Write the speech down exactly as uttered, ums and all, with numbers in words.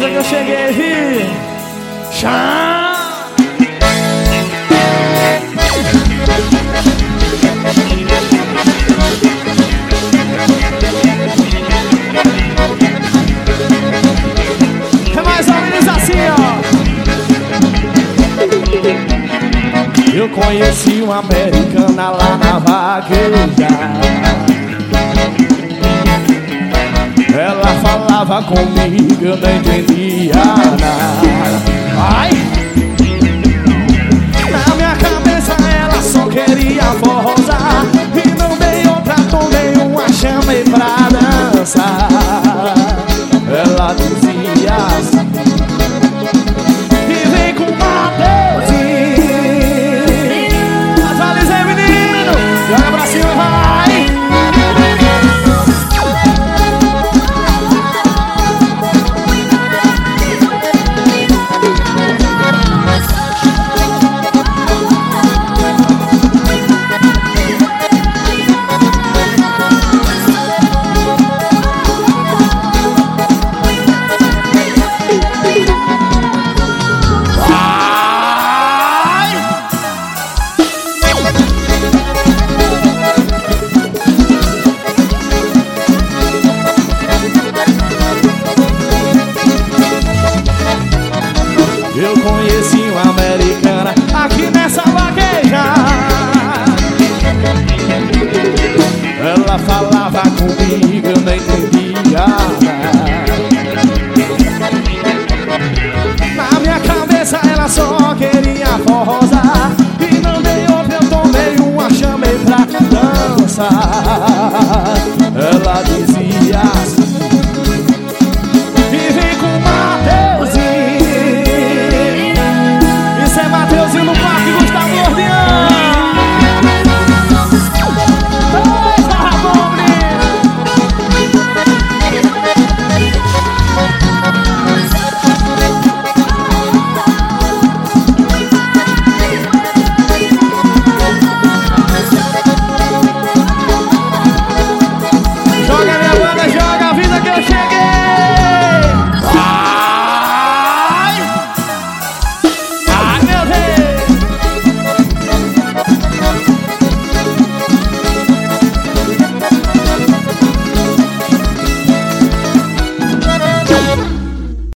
que eu cheguei, vi? Chá! É mais ou menos assim, ó. Eu conheci uma americana lá na vaqueja. Ela falava comigo, eu não entendia nada. Ai! Na minha cabeça ela só queria forrosar, e não dei outra, tomei uma, chamei pra dançar. Ela dizia assim: e vem com Mateuzinho. Atualizei, menino, joga pra cima, vai! Eu conheci uma americana aqui nessa vaqueja. Ela falava comigo, eu não entendia nada. Na minha cabeça ela só queria forrosar, e não dei outra, eu tomei uma, chamei pra dançar. Ela dizia assim: e vem com Mateuzinho. Mateuzinho no parque, Gustavo Gordiano.